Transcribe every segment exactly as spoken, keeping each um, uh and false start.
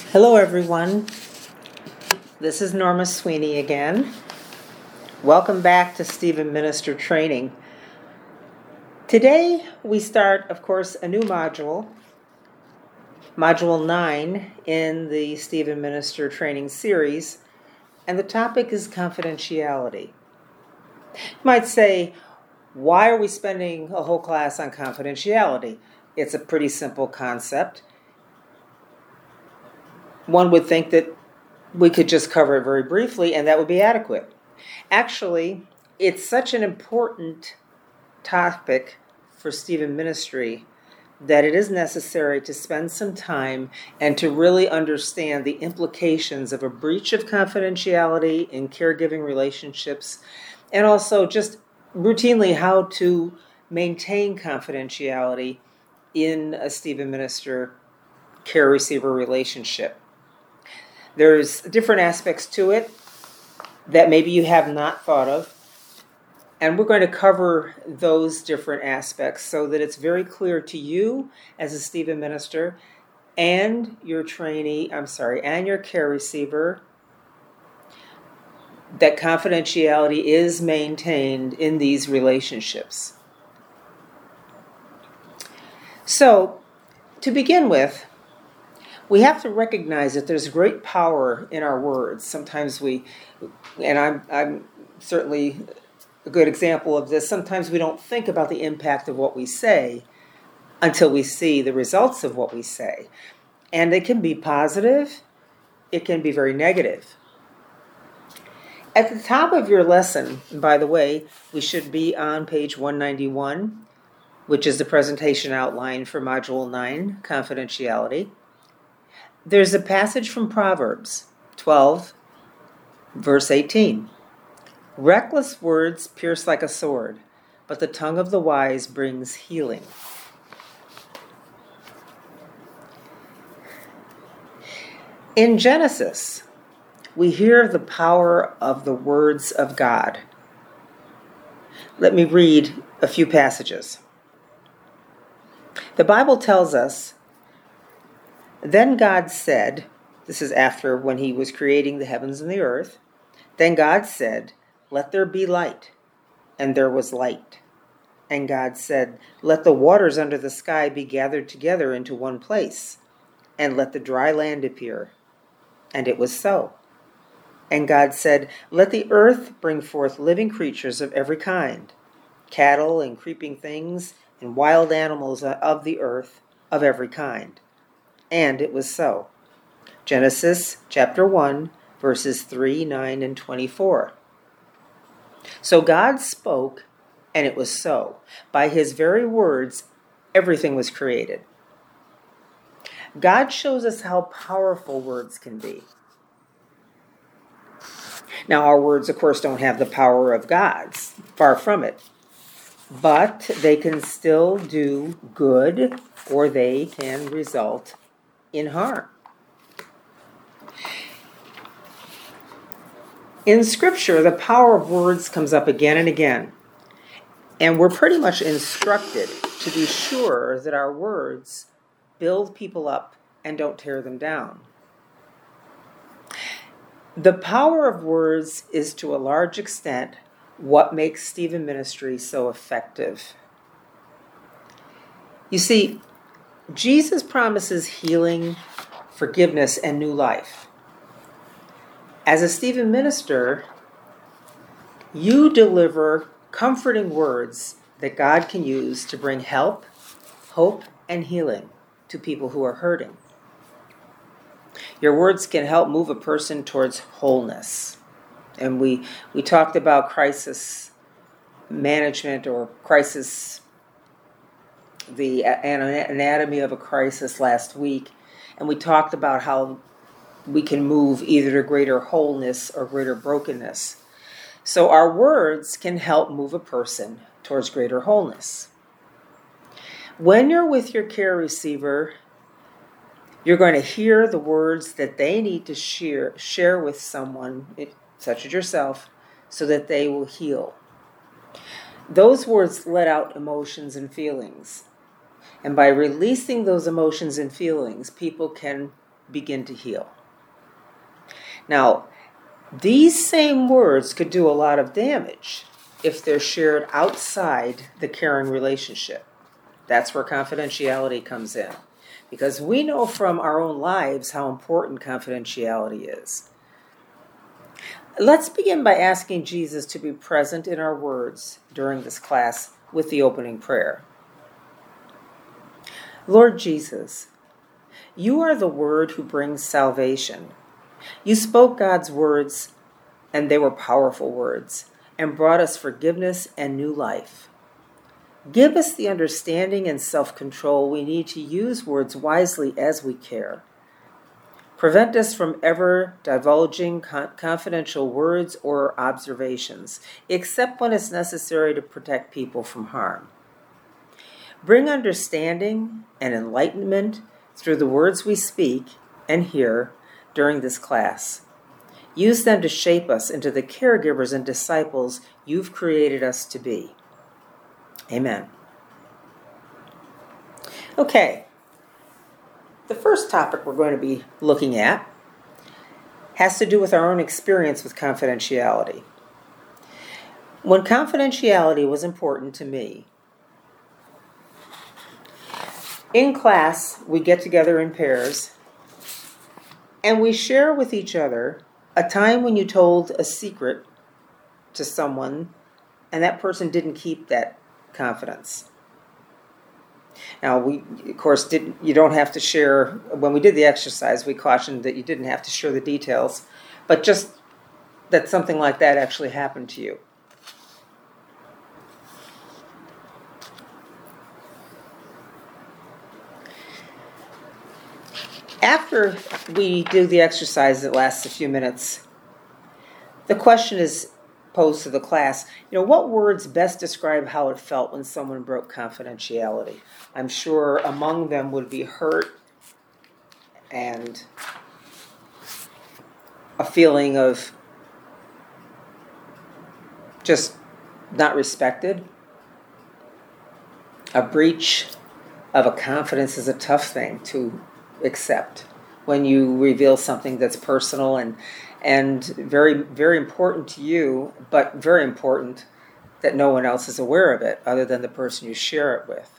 Hello, everyone. This is Norma Sweeney again. Welcome back to Stephen Minister Training. Today, we start, of course, a new module, Module nine in the Stephen Minister Training series, and the topic is confidentiality. You might say, why are we spending a whole class on confidentiality? It's a pretty simple concept. One would think that we could just cover it very briefly and that would be adequate. Actually, it's such an important topic for Stephen Ministry that it is necessary to spend some time and to really understand the implications of a breach of confidentiality in caregiving relationships, and also just routinely how to maintain confidentiality in a Stephen Minister care receiver relationship. There's different aspects to it that maybe you have not thought of, and we're going to cover those different aspects so that it's very clear to you as a Stephen Minister and your trainee, I'm sorry, and your care receiver that confidentiality is maintained in these relationships. So, to begin with, we have to recognize that there's great power in our words. Sometimes we, and I'm, I'm certainly a good example of this, sometimes we don't think about the impact of what we say until we see the results of what we say. And it can be positive, it can be very negative. At the top of your lesson, by the way, we should be on page one ninety-one, which is the presentation outline for Module nine, Confidentiality. There's a passage from Proverbs twelve, verse eighteen. Reckless words pierce like a sword, but the tongue of the wise brings healing. In Genesis, we hear of the power of the words of God. Let me read a few passages. The Bible tells us, then God said, this is after when he was creating the heavens and the earth, then God said, let there be light, and there was light. And God said, let the waters under the sky be gathered together into one place, and let the dry land appear. And it was so. And God said, let the earth bring forth living creatures of every kind, cattle and creeping things, and wild animals of the earth of every kind. And it was so. Genesis chapter one, verses three, nine, and twenty-four. So God spoke, and it was so. By his very words, everything was created. God shows us how powerful words can be. Now, our words, of course, don't have the power of God's, far from it. But they can still do good, or they can result in harm. In Scripture, the power of words comes up again and again, and we're pretty much instructed to be sure that our words build people up and don't tear them down. The power of words is to a large extent what makes Stephen Ministry so effective. You see, Jesus promises healing, forgiveness, and new life. As a Stephen Minister, you deliver comforting words that God can use to bring help, hope, and healing to people who are hurting. Your words can help move a person towards wholeness. And we, we talked about crisis management or crisis, the anatomy of a crisis last week. And we talked about how we can move either to greater wholeness or greater brokenness. So our words can help move a person towards greater wholeness. When you're with your care receiver, you're going to hear the words that they need to share, share with someone, such as yourself, so that they will heal. Those words let out emotions and feelings. And by releasing those emotions and feelings, people can begin to heal. Now, these same words could do a lot of damage if they're shared outside the caring relationship. That's where confidentiality comes in, because we know from our own lives how important confidentiality is. Let's begin by asking Jesus to be present in our words during this class with the opening prayer. Lord Jesus, you are the Word who brings salvation. You spoke God's words, and they were powerful words, and brought us forgiveness and new life. Give us the understanding and self-control we need to use words wisely as we care. Prevent us from ever divulging confidential words or observations, except when it's necessary to protect people from harm. Bring understanding and enlightenment through the words we speak and hear during this class. Use them to shape us into the caregivers and disciples you've created us to be. Amen. Okay. The first topic we're going to be looking at has to do with our own experience with confidentiality. When confidentiality was important to me, in class, we get together in pairs and we share with each other a time when you told a secret to someone and that person didn't keep that confidence. Now, we, of course, didn't. You don't have to share. When we did the exercise, we cautioned that you didn't have to share the details, but just that something like that actually happened to you. After we do the exercise that lasts a few minutes, the question is posed to the class, you know, what words best describe how it felt when someone broke confidentiality? I'm sure among them would be hurt and a feeling of just not respected. A breach of a confidence is a tough thing to accept when you reveal something that's personal and and very, very important to you, but very important that no one else is aware of it other than the person you share it with.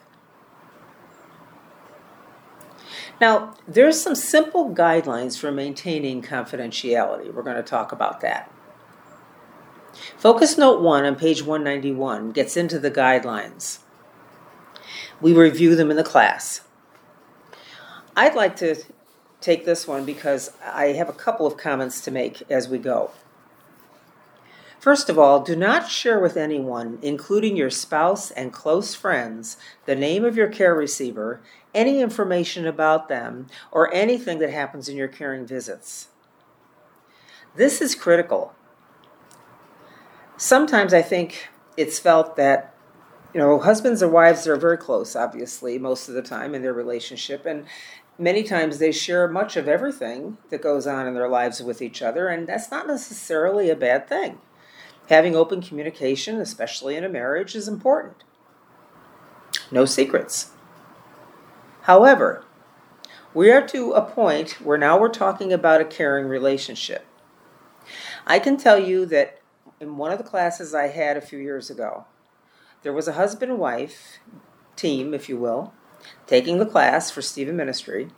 Now, there's some simple guidelines for maintaining confidentiality. We're going to talk about that. Focus Note one on page one ninety-one gets into the guidelines. We review them in the class. I'd like to take this one because I have a couple of comments to make as we go. First of all, do not share with anyone, including your spouse and close friends, the name of your care receiver, any information about them, or anything that happens in your caring visits. This is critical. Sometimes I think it's felt that, you know, husbands or wives are very close, obviously, most of the time in their relationship, and many times they share much of everything that goes on in their lives with each other, and that's not necessarily a bad thing. Having open communication, especially in a marriage, is important. No secrets. However, we are to a point where now we're talking about a caring relationship. I can tell you that in one of the classes I had a few years ago, there was a husband and wife team, if you will, taking the class for Stephen Ministry.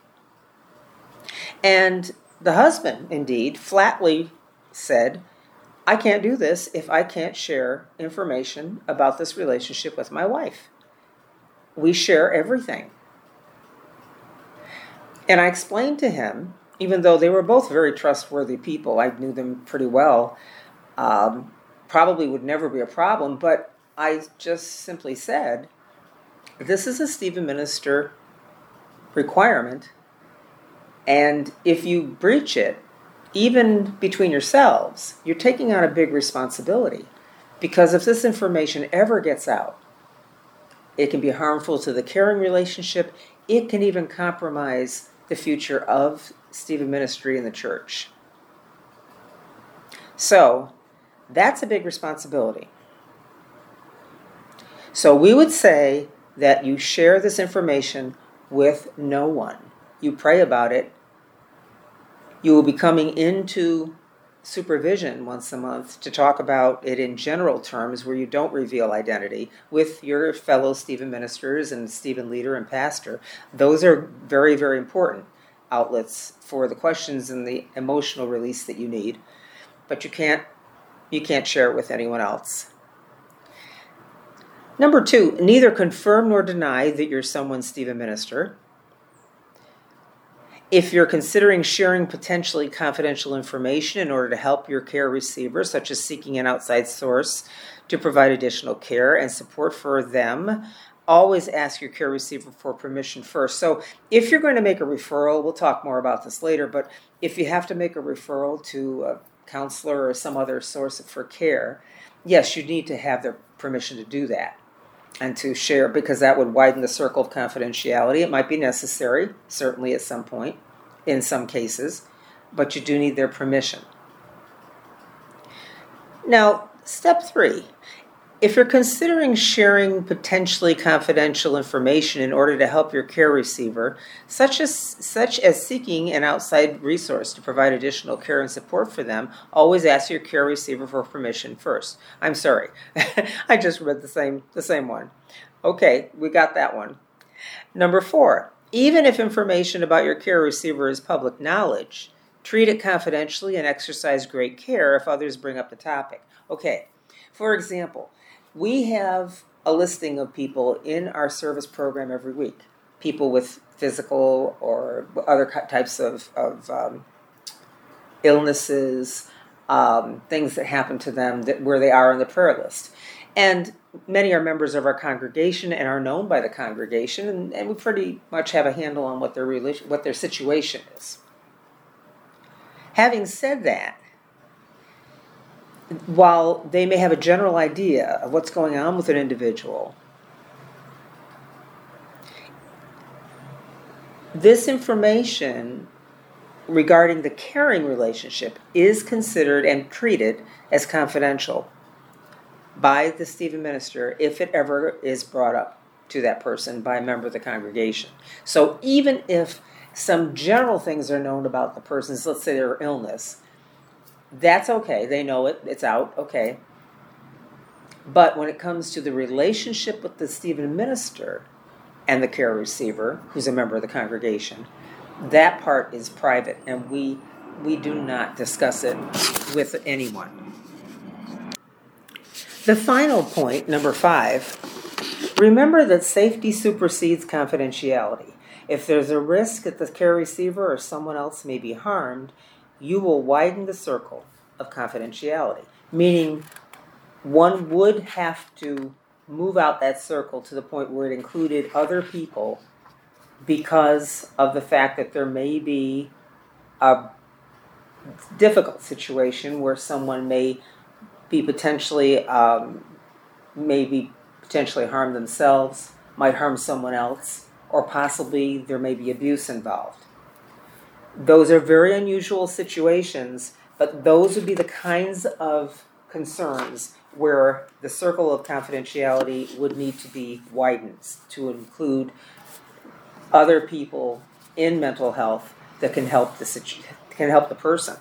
And the husband, indeed, flatly said, I can't do this if I can't share information about this relationship with my wife. We share everything. And I explained to him, even though they were both very trustworthy people, I knew them pretty well, um, probably would never be a problem, but I just simply said, this is a Stephen Minister requirement, and if you breach it, even between yourselves, you're taking on a big responsibility, because if this information ever gets out, it can be harmful to the caring relationship. It can even compromise the future of Stephen Ministry in the church. So that's a big responsibility. So we would say that you share this information with no one. You pray about it, You will be coming into supervision once a month to talk about it in general terms where you don't reveal identity with your fellow Stephen ministers and Stephen leader and pastor. Those are very, very important outlets for the questions and the emotional release that you need. But you can't you can't share it with anyone else. Number two, neither confirm nor deny that you're someone's Stephen minister. If you're considering sharing potentially confidential information in order to help your care receiver, such as seeking an outside source to provide additional care and support for them, always ask your care receiver for permission first. So if you're going to make a referral, we'll talk more about this later, but if you have to make a referral to a counselor or some other source for care, yes, you need to have their permission to do that and to share, because that would widen the circle of confidentiality. It might be necessary, certainly at some point, in some cases, but you do need their permission. Now, step three, if you're considering sharing potentially confidential information in order to help your care receiver, such as such as seeking an outside resource to provide additional care and support for them, always ask your care receiver for permission first. I'm sorry, I just read the same the same one. Okay, we got that one. Number four, even if information about your care receiver is public knowledge, treat it confidentially and exercise great care if others bring up the topic. Okay, for example, we have a listing of people in our service program every week, people with physical or other types of, of um, illnesses, um, things that happen to them that where they are on the prayer list. And many are members of our congregation and are known by the congregation, and, and we pretty much have a handle on what their relation, what their situation is. Having said that, while they may have a general idea of what's going on with an individual, this information regarding the caring relationship is considered and treated as confidential by the Stephen minister if it ever is brought up to that person by a member of the congregation. So even if some general things are known about the person's, let's say their illness, that's okay. They know it. It's out. Okay. But when it comes to the relationship with the Stephen minister and the care receiver, who's a member of the congregation, that part is private, and we we do not discuss it with anyone. The final point, number five, remember that safety supersedes confidentiality. If there's a risk that the care receiver or someone else may be harmed, you will widen the circle of confidentiality, meaning one would have to move out that circle to the point where it included other people because of the fact that there may be a difficult situation where someone may be potentially, um, maybe potentially harm themselves, might harm someone else, or possibly there may be abuse involved. Those are very unusual situations, but those would be the kinds of concerns where the circle of confidentiality would need to be widened to include other people in mental health that can help the situ- can help the person.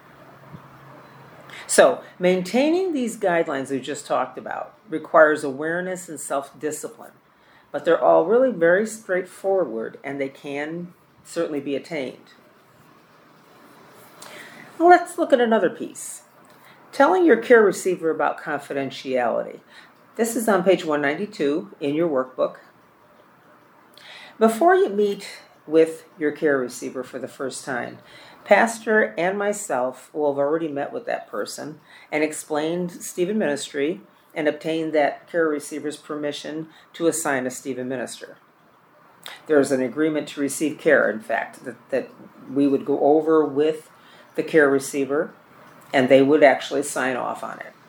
So, maintaining these guidelines we just talked about requires awareness and self-discipline, but they're all really very straightforward and they can certainly be attained. Let's look at another piece. Telling your care receiver about confidentiality. This is on page one ninety-two in your workbook. Before you meet with your care receiver for the first time, Pastor and myself will have already met with that person and explained Stephen ministry and obtained that care receiver's permission to assign a Stephen minister. There's an agreement to receive care, in fact, that, that we would go over with the care receiver, and they would actually sign off on it.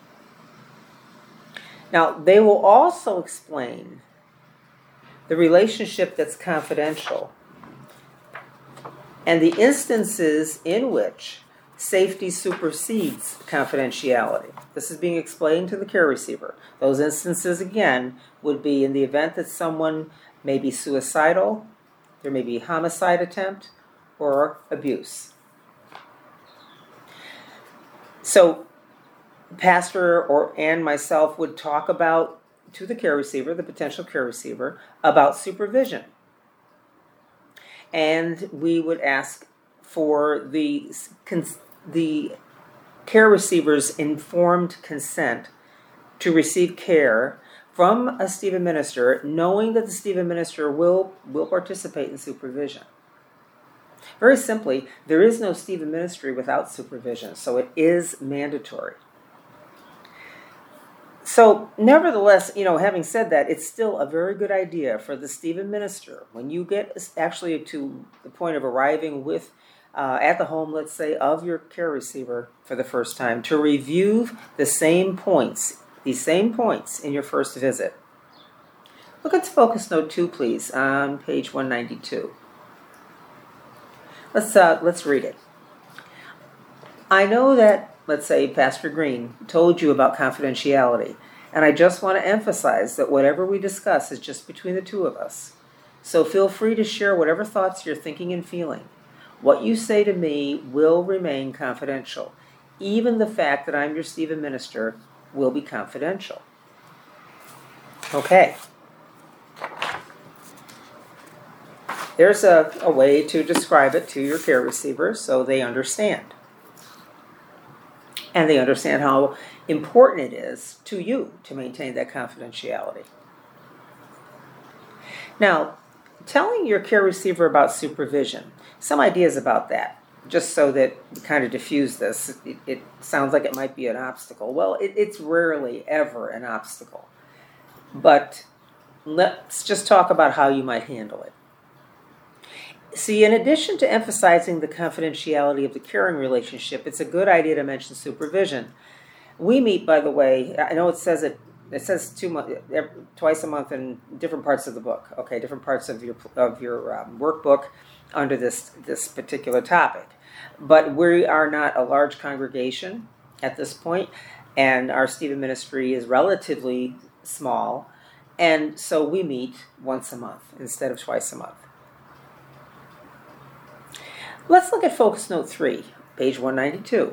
Now, they will also explain the relationship that's confidential and the instances in which safety supersedes confidentiality. This is being explained to the care receiver. Those instances, again, would be in the event that someone may be suicidal, there may be homicide attempt, or abuse. So pastor or and myself would talk about to the care receiver, the potential care receiver, about supervision. And we would ask for the, the care receiver's informed consent to receive care from a Stephen minister, knowing that the Stephen minister will, will participate in supervision. Very simply, there is no Stephen ministry without supervision, so it is mandatory. So, nevertheless, you know, having said that, it's still a very good idea for the Stephen minister, when you get actually to the point of arriving with, uh, at the home, let's say, of your care receiver for the first time, to review the same points, these same points in your first visit. Look at focus note two, please, on page one ninety-two. Let's, uh, let's read it. I know that, let's say, Pastor Green told you about confidentiality, and I just want to emphasize that whatever we discuss is just between the two of us. So feel free to share whatever thoughts you're thinking and feeling. What you say to me will remain confidential. Even the fact that I'm your Stephen minister will be confidential. Okay. There's a, a way to describe it to your care receiver so they understand. And they understand how important it is to you to maintain that confidentiality. Now, telling your care receiver about supervision, some ideas about that, just so that we kind of diffuse this. It, it sounds like it might be an obstacle. Well, it, it's rarely ever an obstacle. But let's just talk about how you might handle it. See, in addition to emphasizing the confidentiality of the caring relationship, it's a good idea to mention supervision. We meet, by the way, I know it says it. It says two months, twice a month in different parts of the book. Okay, different parts of your of your um, workbook under this this particular topic. But we are not a large congregation at this point, and our Stephen ministry is relatively small, and so we meet once a month instead of twice a month. Let's look at focus note three, page one ninety-two.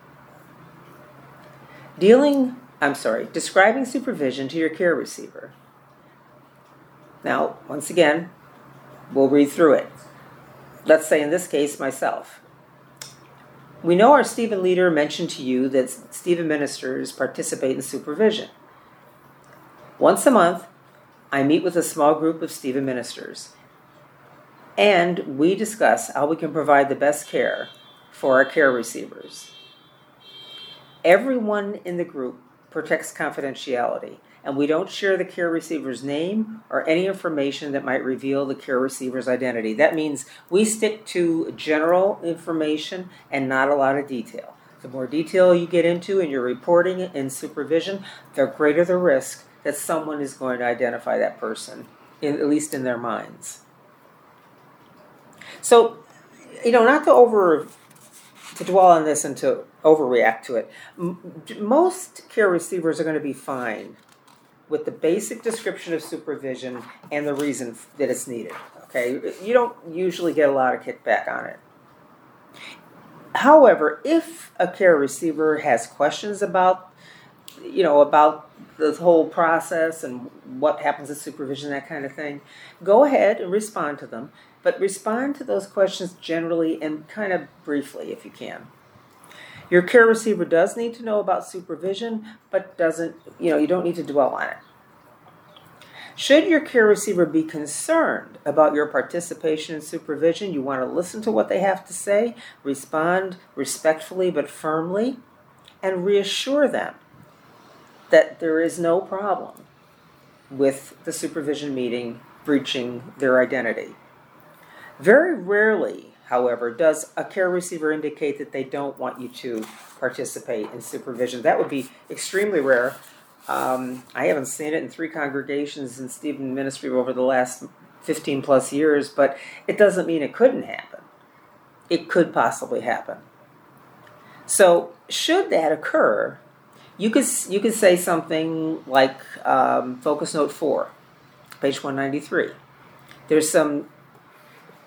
Dealing, I'm sorry, describing supervision to your care receiver. Now, once again, we'll read through it. Let's say in this case, myself. We know our Stephen leader mentioned to you that Stephen ministers participate in supervision. Once a month, I meet with a small group of Stephen ministers, and we discuss how we can provide the best care for our care receivers. Everyone in the group protects confidentiality, and we don't share the care receiver's name or any information that might reveal the care receiver's identity. That means we stick to general information and not a lot of detail. The more detail you get into in your reporting and supervision, the greater the risk that someone is going to identify that person, in, at least in their minds. So, you know, not to over to dwell on this and to overreact to it. M- most care receivers are going to be fine with the basic description of supervision and the reason that it's needed. Okay, you don't usually get a lot of kickback on it. However, if a care receiver has questions about, you know, about the whole process and what happens at supervision, that kind of thing, go ahead and respond to them. But respond to those questions generally and kind of briefly if you can. Your care receiver does need to know about supervision, but doesn't, you know, you don't need to dwell on it. Should your care receiver be concerned about your participation in supervision, you want to listen to what they have to say, respond respectfully but firmly, and reassure them that there is no problem with the supervision meeting breaching their identity. Very rarely, however, does a care receiver indicate that they don't want you to participate in supervision. That would be extremely rare. Um, I haven't seen it in three congregations in Stephen ministry over the last fifteen plus years, but it doesn't mean it couldn't happen. It could possibly happen. So, should that occur, you could you could say something like um, focus note four, page one ninety-three. There's some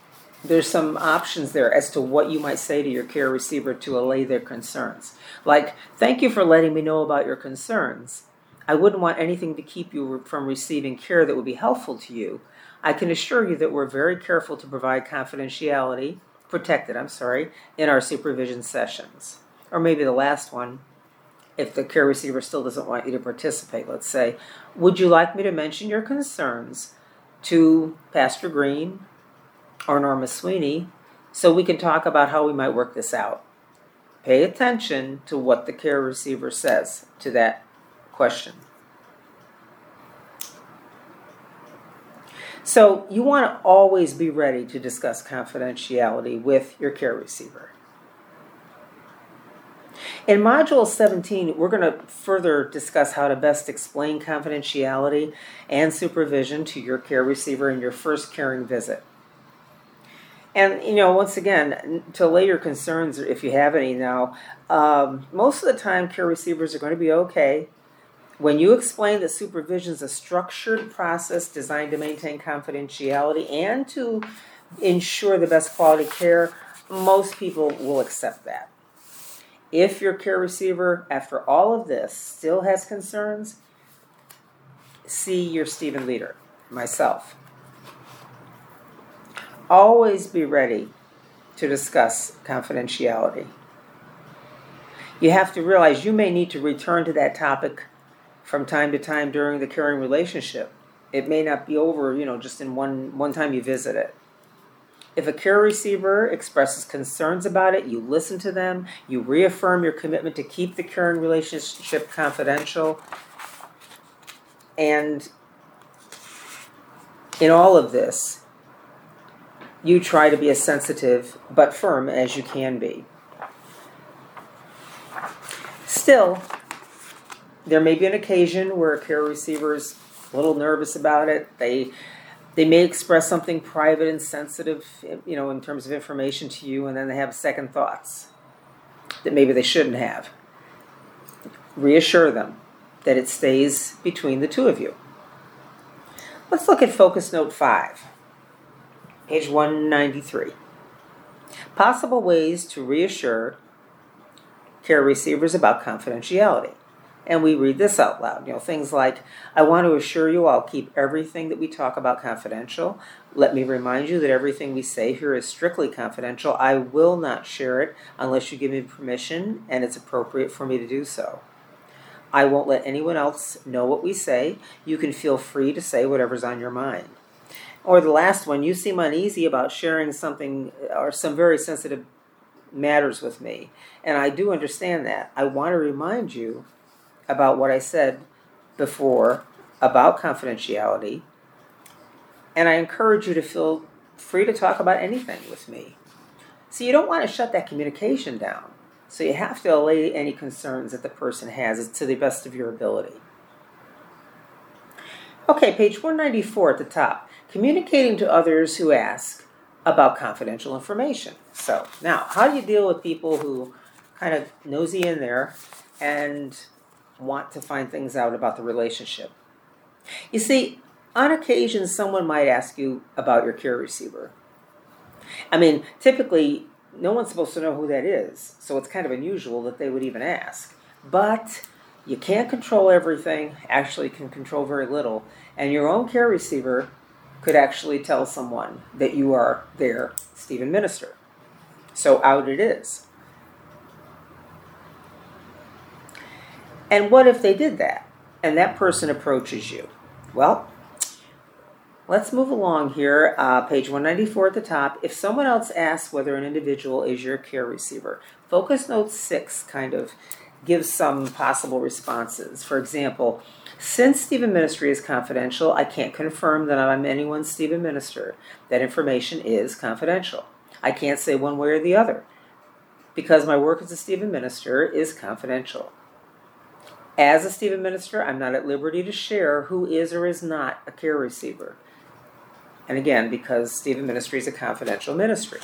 there's some options there as to what you might say to your care receiver to allay their concerns. Like, thank you for letting me know about your concerns. I wouldn't want anything to keep you from receiving care that would be helpful to you. I can assure you that we're very careful to provide confidentiality, protected, I'm sorry, in our supervision sessions. Or maybe the last one, if the care receiver still doesn't want you to participate, let's say, would you like me to mention your concerns to Pastor Green or Norma Sweeney so we can talk about how we might work this out? Pay attention to what the care receiver says to that question. So you want to always be ready to discuss confidentiality with your care receiver. In Module seventeen, we're going to further discuss how to best explain confidentiality and supervision to your care receiver in your first caring visit. And, you know, once again, to allay your concerns, if you have any now, um, most of the time care receivers are going to be okay. When you explain that supervision is a structured process designed to maintain confidentiality and to ensure the best quality care, most people will accept that. If your care receiver, after all of this, still has concerns, see your Stephen leader, myself. Always be ready to discuss confidentiality. You have to realize you may need to return to that topic from time to time during the caring relationship. It may not be over, you know, just in one, one time you visit it. If a care receiver expresses concerns about it, you listen to them, you reaffirm your commitment to keep the caring relationship confidential, and in all of this, you try to be as sensitive but firm as you can be. Still, there may be an occasion where a care receiver is a little nervous about it. They they may express something private and sensitive, you know, in terms of information to you, and then they have second thoughts that maybe they shouldn't have. Reassure them that it stays between the two of you. Let's look at Focus Note five, page one ninety-three. Possible ways to reassure care receivers about confidentiality. And we read this out loud. You know, things like, I want to assure you I'll keep everything that we talk about confidential. Let me remind you that everything we say here is strictly confidential. I will not share it unless you give me permission and it's appropriate for me to do so. I won't let anyone else know what we say. You can feel free to say whatever's on your mind. Or the last one, you seem uneasy about sharing something or some very sensitive matters with me. And I do understand that. I want to remind you about what I said before about confidentiality, and I encourage you to feel free to talk about anything with me. So you don't want to shut that communication down. So you have to allay any concerns that the person has to the best of your ability. Okay, page one ninety-four at the top. Communicating to others who ask about confidential information. So now, how do you deal with people who kind of nosy in there and want to find things out about the relationship? You see, on occasion, someone might ask you about your care receiver. I mean, typically, no one's supposed to know who that is, so it's kind of unusual that they would even ask. But you can't control everything, actually can control very little, and your own care receiver could actually tell someone that you are their Stephen minister. So out it is. And what if they did that, and that person approaches you? Well, let's move along here, uh, page one ninety-four at the top. If someone else asks whether an individual is your care receiver, Focus Note six kind of gives some possible responses. For example, since Stephen Ministry is confidential, I can't confirm that I'm anyone's Stephen minister. That information is confidential. I can't say one way or the other, because my work as a Stephen minister is confidential. As a Stephen minister, I'm not at liberty to share who is or is not a care receiver. And again, because Stephen Ministry is a confidential ministry.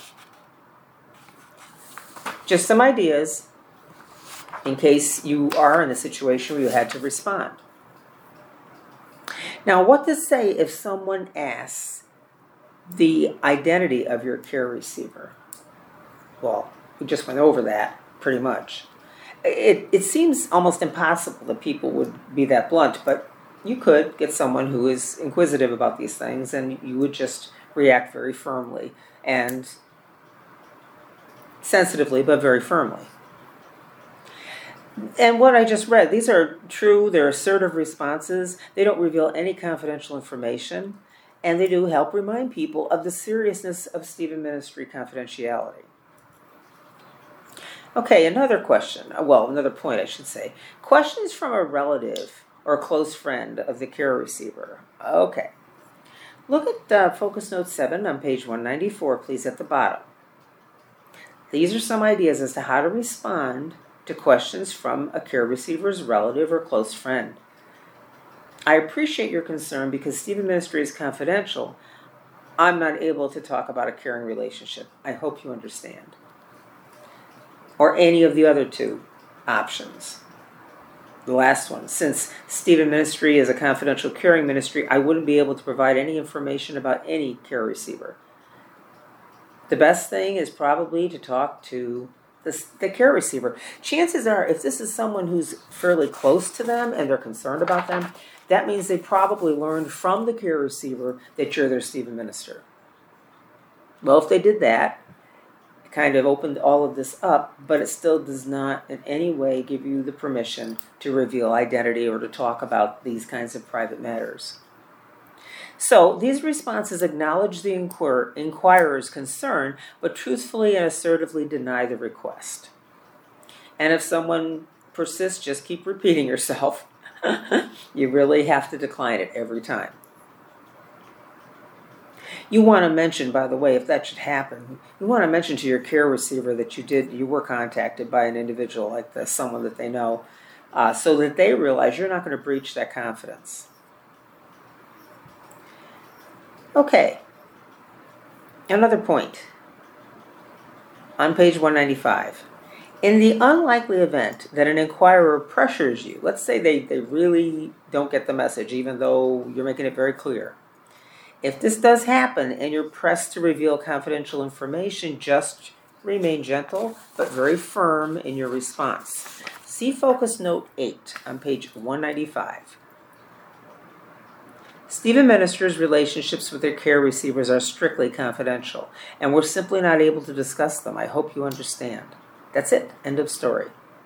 Just some ideas in case you are in a situation where you had to respond. Now, what to say if someone asks the identity of your care receiver. Well, we just went over that pretty much. It, it seems almost impossible that people would be that blunt, but you could get someone who is inquisitive about these things, and you would just react very firmly and sensitively, but very firmly. And what I just read, these are true, they're assertive responses. They don't reveal any confidential information, and they do help remind people of the seriousness of Stephen Ministry confidentiality. Okay, another question, well, another point I should say. Questions from a relative or a close friend of the care receiver. Okay. Look at uh, Focus Note seven on page one ninety-four, please, at the bottom. These are some ideas as to how to respond to questions from a care receiver's relative or close friend. I appreciate your concern because Stephen Ministry is confidential. I'm not able to talk about a caring relationship. I hope you understand. Or any of the other two options. The last one, since Stephen Ministry is a confidential caring ministry, I wouldn't be able to provide any information about any care receiver. The best thing is probably to talk to the, the care receiver. Chances are, if this is someone who's fairly close to them and they're concerned about them, that means they probably learned from the care receiver that you're their Stephen minister. Well, if they did that, it kind of opened all of this up, but it still does not in any way give you the permission to reveal identity or to talk about these kinds of private matters. So these responses acknowledge the inquir- inquirer's concern, but truthfully and assertively deny the request. And if someone persists, just keep repeating yourself. You really have to decline it every time. You want to mention, by the way, if that should happen, you want to mention to your care receiver that you did, you were contacted by an individual like this, someone that they know, uh, so that they realize you're not going to breach that confidence. Okay, another point on page one ninety-five. In the unlikely event that an inquirer pressures you, let's say they, they really don't get the message, even though you're making it very clear. If this does happen and you're pressed to reveal confidential information, just remain gentle but very firm in your response. See Focus Note eight on page one ninety-five. Stephen Ministers' relationships with their care receivers are strictly confidential, and we're simply not able to discuss them. I hope you understand. That's it. End of story.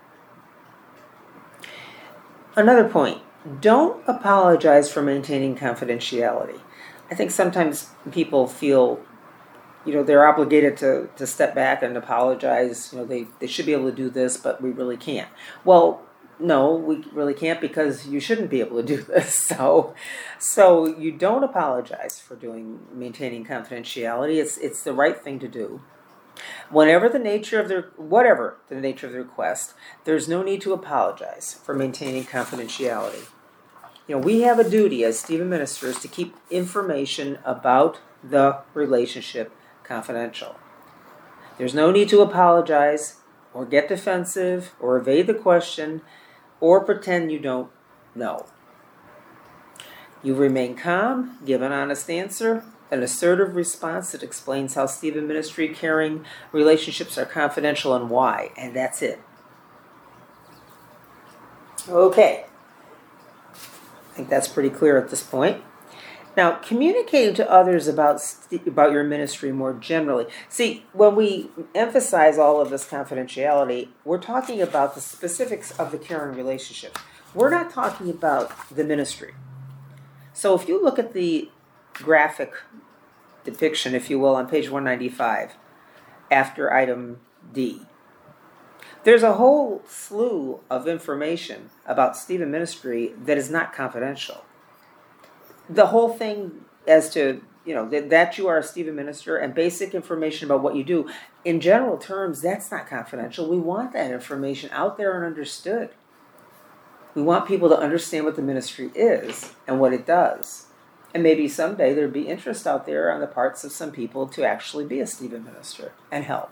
Another point. Don't apologize for maintaining confidentiality. I think sometimes people feel, you know, they're obligated to, to step back and apologize. You know, they, they should be able to do this, but we really can't. Well, no, we really can't because you shouldn't be able to do this. So, so you don't apologize for doing maintaining confidentiality. It's it's the right thing to do. Whenever the nature of their whatever the nature of the request, there's no need to apologize for maintaining confidentiality. You know, we have a duty as Stephen ministers to keep information about the relationship confidential. There's no need to apologize or get defensive or evade the question or pretend you don't know. You remain calm, give an honest answer, an assertive response that explains how Stephen Ministry caring relationships are confidential and why, and that's it. Okay. I think that's pretty clear at this point. Now, communicating to others about about your ministry more generally. See, when we emphasize all of this confidentiality, we're talking about the specifics of the caring relationship. We're not talking about the ministry. So if you look at the graphic depiction, if you will, on page one ninety-five, after item D, there's a whole slew of information about Stephen Ministry that is not confidential. The whole thing as to, you know, that, that you are a Stephen minister and basic information about what you do, in general terms, that's not confidential. We want that information out there and understood. We want people to understand what the ministry is and what it does. And maybe someday there'd be interest out there on the parts of some people to actually be a Stephen minister and help.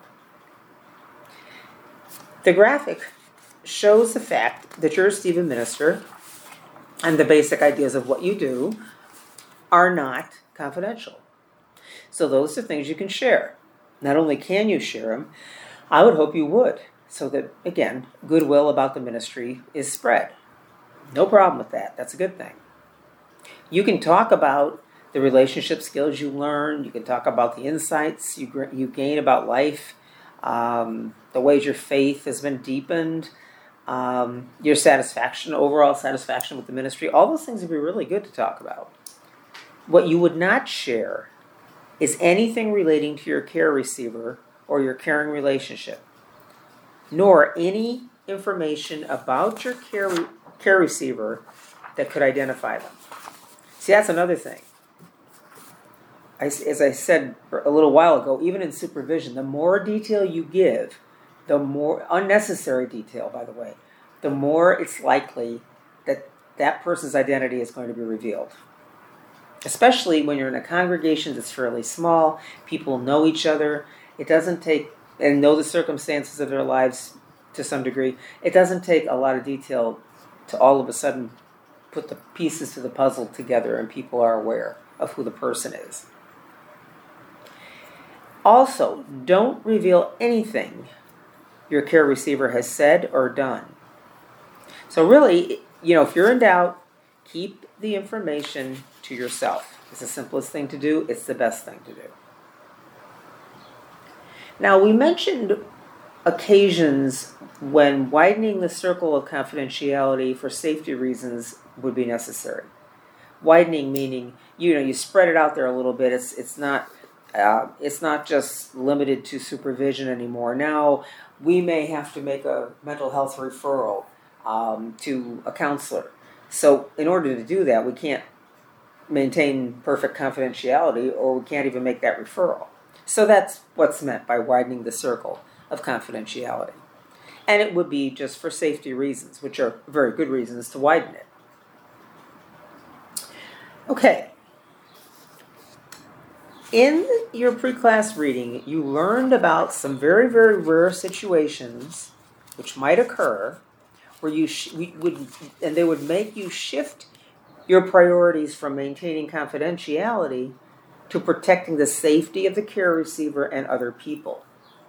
The graphic shows the fact that you're a Stephen minister and the basic ideas of what you do are not confidential. So those are things you can share. Not only can you share them, I would hope you would, so that, again, goodwill about the ministry is spread. No problem with that. That's a good thing. You can talk about the relationship skills you learn. You can talk about the insights you, you gain about life, um, the ways your faith has been deepened, um, your satisfaction, overall satisfaction with the ministry. All those things would be really good to talk about. What you would not share is anything relating to your care receiver or your caring relationship, nor any information about your care, care receiver that could identify them. See, that's another thing. I, as I said a little while ago, even in supervision, the more detail you give, the more unnecessary detail, by the way, the more it's likely that that person's identity is going to be revealed. Especially when you're in a congregation that's fairly small, people know each other. It doesn't take, and know the circumstances of their lives to some degree. It doesn't take a lot of detail to all of a sudden put the pieces to the puzzle together and people are aware of who the person is. Also, don't reveal anything your care receiver has said or done. So really, you know, if you're in doubt, keep the information to yourself. It's the simplest thing to do. It's the best thing to do. Now, we mentioned occasions when widening the circle of confidentiality for safety reasons would be necessary. Widening meaning, you know, you spread it out there a little bit. It's it's not uh, it's not just limited to supervision anymore. Now we may have to make a mental health referral um, to a counselor. So in order to do that, we can't maintain perfect confidentiality, or we can't even make that referral. So that's what's meant by widening the circle of confidentiality. And it would be just for safety reasons, which are very good reasons to widen it. Okay. In your pre-class reading, you learned about some very, very rare situations which might occur where you sh- we would, and they would make you shift your priorities from maintaining confidentiality to protecting the safety of the care receiver and other people.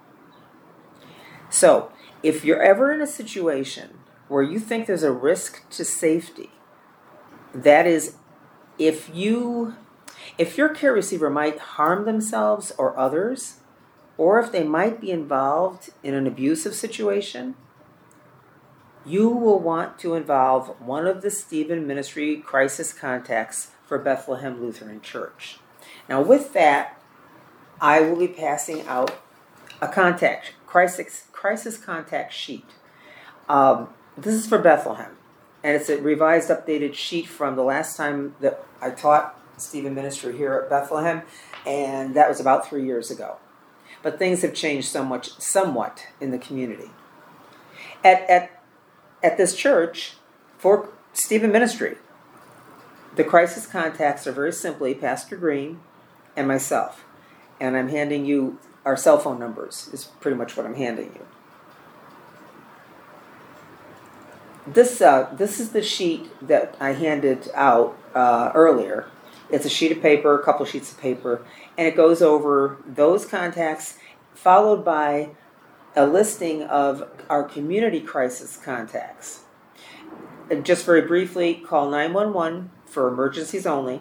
So, if you're ever in a situation where you think there's a risk to safety, that is, if you, if your care receiver might harm themselves or others, or if they might be involved in an abusive situation, you will want to involve one of the Stephen Ministry crisis contacts for Bethlehem Lutheran Church. Now, with that, I will be passing out a contact crisis crisis contact sheet. Um, this is for Bethlehem, and it's a revised, updated sheet from the last time that I taught Stephen Ministry here at Bethlehem, and that was about three years ago. But things have changed somewhat, somewhat in the community. At at At this church, for Stephen Ministry, the crisis contacts are very simply Pastor Green and myself. And I'm handing you our cell phone numbers, is pretty much what I'm handing you. This uh, this is the sheet that I handed out uh, earlier. It's a sheet of paper, a couple sheets of paper, and it goes over those contacts, followed by a listing of our community crisis contacts. And just very briefly, call nine one one for emergencies only.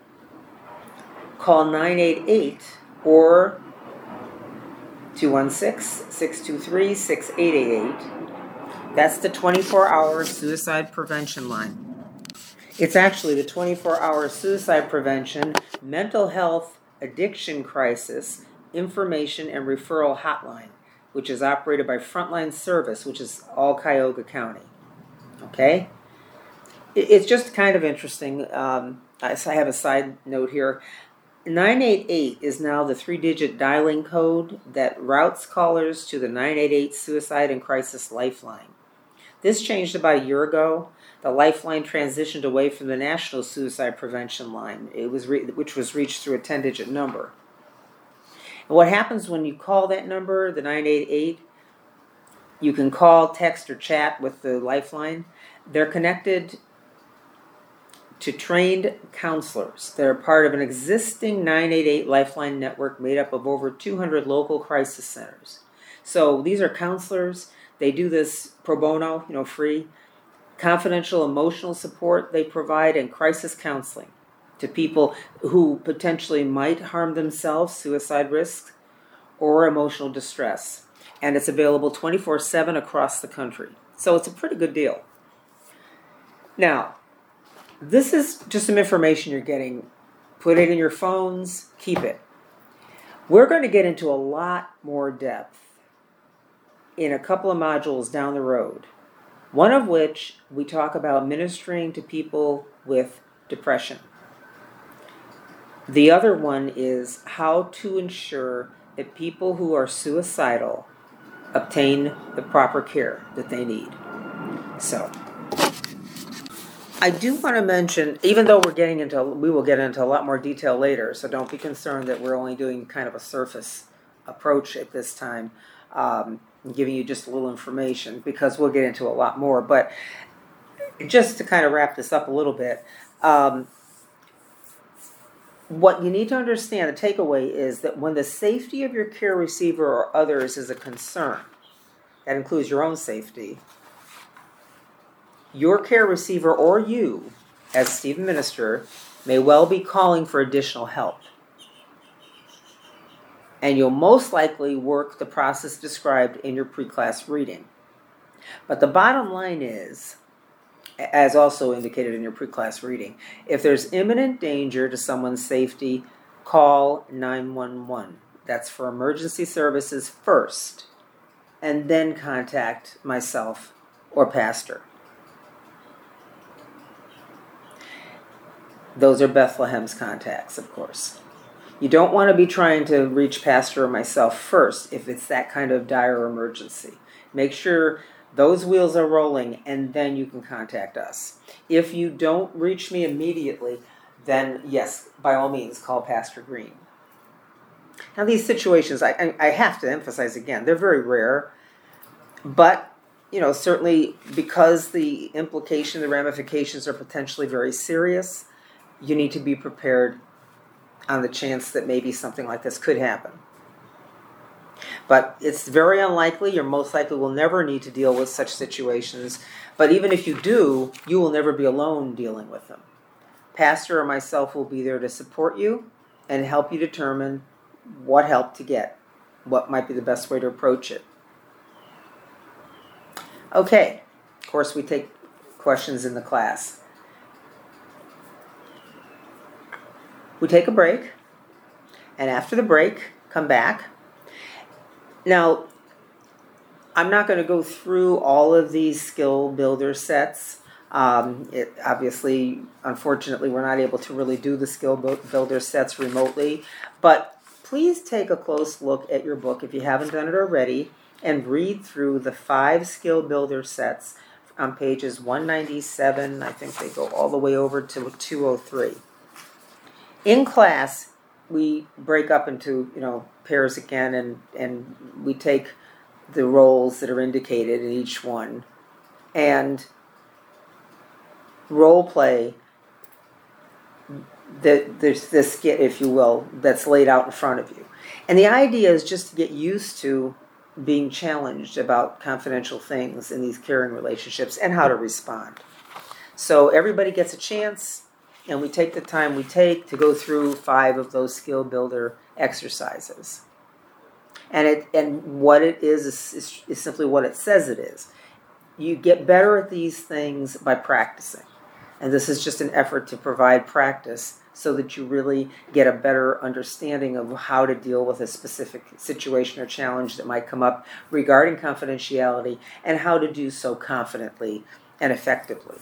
Call nine eight eight or two one six, six two three, six eight eight eight. That's the twenty-four hour suicide prevention line. It's actually the twenty-four hour suicide prevention, mental health, addiction crisis, information and referral hotline, which is operated by Frontline Service, which is all Cuyahoga County. Okay? It's just kind of interesting. Um, I have a side note here. nine eight eight is now the three-digit dialing code that routes callers to the nine eight eight Suicide and Crisis Lifeline. This changed about a year ago. The Lifeline transitioned away from the National Suicide Prevention Line, it was re- which was reached through a ten-digit number. And what happens when you call that number, the nine eight eight, you can call, text, or chat with the Lifeline. They're connected to trained counselors that are part of an existing nine eight eight Lifeline network made up of over two hundred local crisis centers. So these are counselors. They do this pro bono, you know, free. Confidential emotional support they provide, and crisis counseling to people who potentially might harm themselves, suicide risks, or emotional distress. And it's available twenty-four seven across the country. So it's a pretty good deal. Now, this is just some information you're getting. Put it in your phones, keep it. We're going to get into a lot more depth in a couple of modules down the road. One of which we talk about ministering to people with depression. The other one is how to ensure that people who are suicidal obtain the proper care that they need. So, I do want to mention, even though we're getting into, we will get into a lot more detail later, so don't be concerned that we're only doing kind of a surface approach at this time. Um, giving you just a little information, because we'll get into a lot more. But just to kind of wrap this up a little bit, um, what you need to understand, the takeaway is that when the safety of your care receiver or others is a concern, that includes your own safety, your care receiver or you, as Stephen Minister, may well be calling for additional help. And you'll most likely work the process described in your pre-class reading. But the bottom line is, as also indicated in your pre-class reading, if there's imminent danger to someone's safety, call nine one one. That's for emergency services first, and then contact myself or pastor. Those are Bethlehem's contacts, of course. You don't want to be trying to reach pastor or myself first if it's that kind of dire emergency. Make sure those wheels are rolling, and then you can contact us. If you don't reach me immediately, then yes, by all means, call Pastor Green. Now, these situations, I, I have to emphasize again, they're very rare. But, you know, certainly because the implication, the ramifications are potentially very serious, you need to be prepared on the chance that maybe something like this could happen. But it's very unlikely. You most likely will never need to deal with such situations. But even if you do, you will never be alone dealing with them. Pastor or myself will be there to support you and help you determine what help to get, what might be the best way to approach it. Okay, of course we take questions in the class. We take a break, and after the break, come back. Now, I'm not going to go through all of these skill builder sets. Um, it, obviously, unfortunately, we're not able to really do the skill builder sets remotely, but please take a close look at your book if you haven't done it already, and read through the five skill builder sets on pages one ninety-seven. I think they go all the way over to two oh three. In class, we break up into, you know, pairs again, and, and we take the roles that are indicated in each one and role play the, the, the skit, if you will, that's laid out in front of you. And the idea is just to get used to being challenged about confidential things in these caring relationships and how to respond. So everybody gets a chance. And we take the time we take to go through five of those skill builder exercises. And it and what it is is, is is simply what it says it is. You get better at these things by practicing. And this is just an effort to provide practice so that you really get a better understanding of how to deal with a specific situation or challenge that might come up regarding confidentiality, and how to do so confidently and effectively.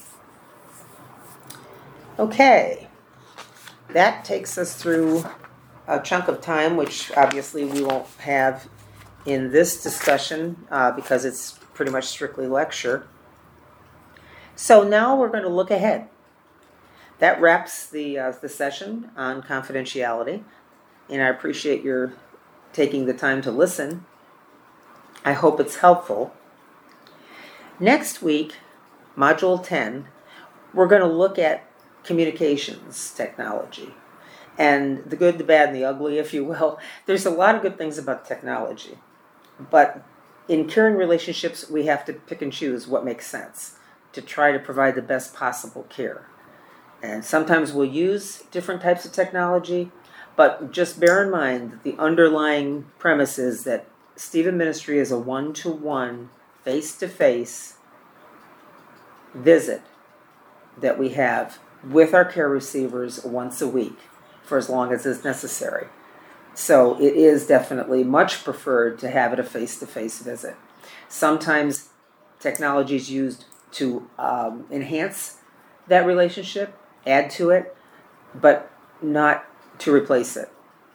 Okay, that takes us through a chunk of time, which obviously we won't have in this discussion uh, because it's pretty much strictly lecture. So now we're going to look ahead. That wraps the uh, the session on confidentiality, and I appreciate your taking the time to listen. I hope it's helpful. Next week, Module ten, we're going to look at communications technology. And the good, the bad, and the ugly, if you will. There's a lot of good things about technology. But in caring relationships, we have to pick and choose what makes sense to try to provide the best possible care. And sometimes we'll use different types of technology, but just bear in mind that the underlying premise is that Stephen Ministry is a one-to-one, face-to-face visit that we have with our care receivers once a week for as long as is necessary. So it is definitely much preferred to have it a face-to-face visit. Sometimes technology is used to um, enhance that relationship, add to it, but not to replace it.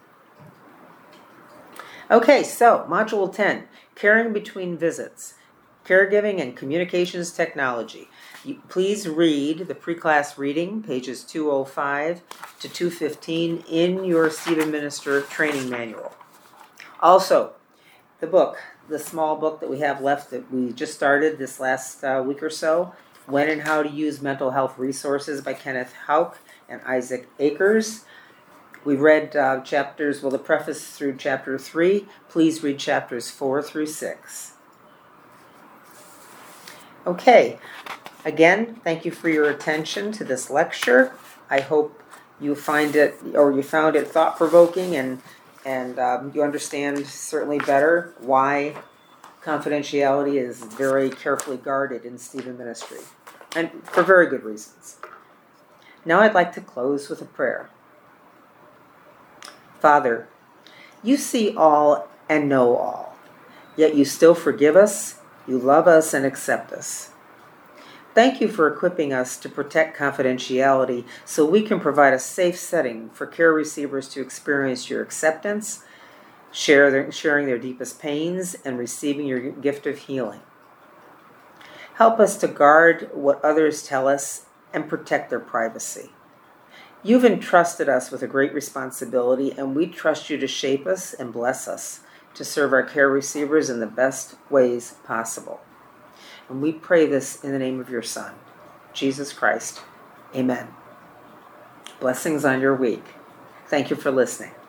Okay, so Module ten, Caring Between Visits, Caregiving and Communications Technology. You, please read the pre-class reading, pages two oh five to two fifteen, in your Stephen Minister training manual. Also, the book, the small book that we have left that we just started this last uh, week or so, When and How to Use Mental Health Resources by Kenneth Houck and Isaac Akers. We read uh, chapters, well, the preface through chapter three. Please read chapters four through six. Okay, again, thank you for your attention to this lecture. I hope you find it, or you found it thought-provoking, and and um, you understand certainly better why confidentiality is very carefully guarded in Stephen Ministry, and for very good reasons. Now I'd like to close with a prayer. Father, you see all and know all, yet you still forgive us, you love us, and accept us. Thank you for equipping us to protect confidentiality so we can provide a safe setting for care receivers to experience your acceptance, share their, sharing their deepest pains, and receiving your gift of healing. Help us to guard what others tell us and protect their privacy. You've entrusted us with a great responsibility, and we trust you to shape us and bless us to serve our care receivers in the best ways possible. And we pray this in the name of your Son, Jesus Christ. Amen. Blessings on your week. Thank you for listening.